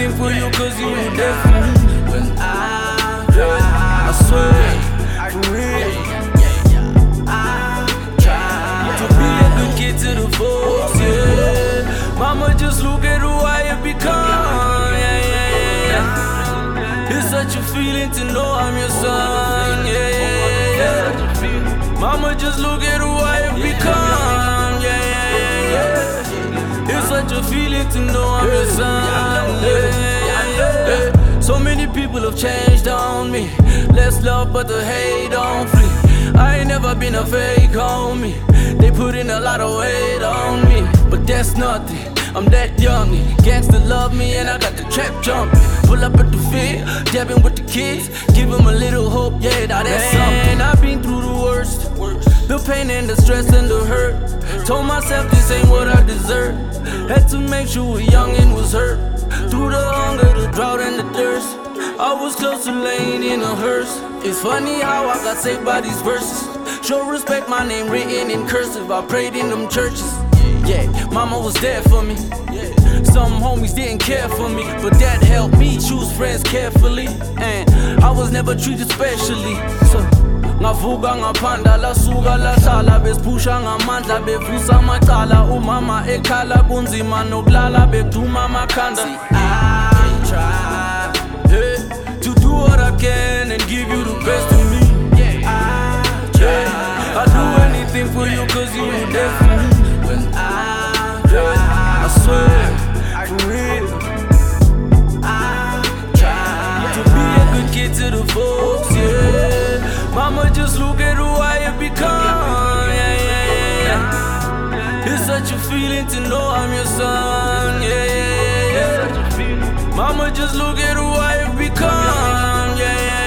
anything for you, cause you were there for me when I cried. I swear, for real. I tried to be a good kid to the folks, yeah. Mama, just look at who I have become, It's such a feeling to know I'm your son, Mama, just look at who I have become, It's such a feeling to know I'm your son, So many people have changed on me. Less love but the hate don't flee. I ain't never been a fake homie. They put in a lot of weight on me, but that's nothing. I'm that young, gangsta love me and I got the trap jumping. Pull up at the field, dabbing with the kids, give them a little hope, now that's something. I've been through the worst, the pain and the stress and the hurt. Told myself this ain't what I deserve. Had to make sure a youngin' was hurt. Through the hunger, the drought and the thirst, I was close to laying in a hearse. It's funny how I got saved by these verses. Show respect, my name written in cursive. I prayed in them churches. Mama was there for me. Some homies didn't care for me, but that helped me choose friends carefully. And I was never treated specially. So ngavuka ngaphanda lasuka lahlala besipusha ngamandla bevusa amacala umama ekhala kunzima nokulala beduma amakhanda. I try to do what I can and give you the best of me. I'd do anything for you cause you were there for me when I cried. I swear, for real. I tried to be a good kid to the folks, Mama, just look at who I have become, It's such a feeling to know I'm your son, Mama, just look at who I have become,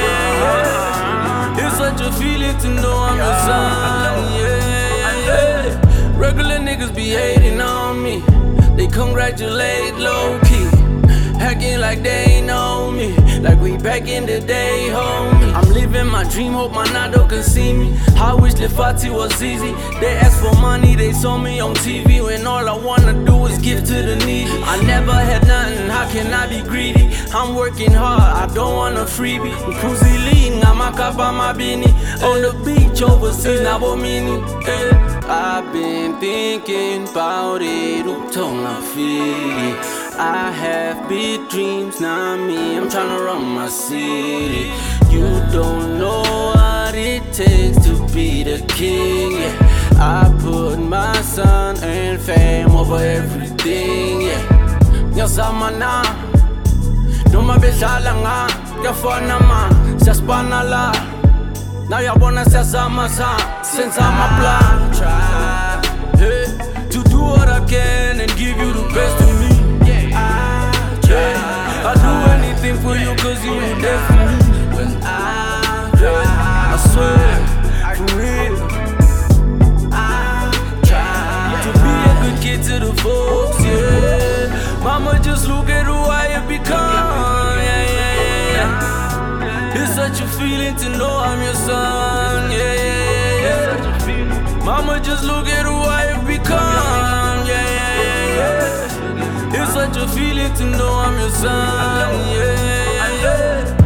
It's such a feeling to know I'm your son, Regular niggas be hating on me. They congratulate low-key, acting like they ain't know me, like we back in the day, homie. I'm living my dream, hope my Nado can see me. I wish Lefati was easy. They ask for money, they saw me on TV, when all I wanna do is give to the needy. I never had nothing, how can I be greedy? I'm working hard, I don't want a freebie. Kuzili, ngamakapa mabini, on the beach overseas, Nabomini. I've been thinking about it, I feel it. I have big dreams, not me, I'm tryna run my city. You don't know what it takes to be the king, I put my son and fame over everything, Ngiyazama noma bedlala ngiyafana man, siyaspana la. Now yabona siyazama senza amaplan. Try to do what I can and give you the best of me. I'd do anything for you cause you were there for me when I cried. I swear, for real. I tried to be a good kid to the folks, Mama, just look at who I have become, It's such a feeling to know I'm your son, Mama, just look at who I have become, It's such a feeling to know I'm your son,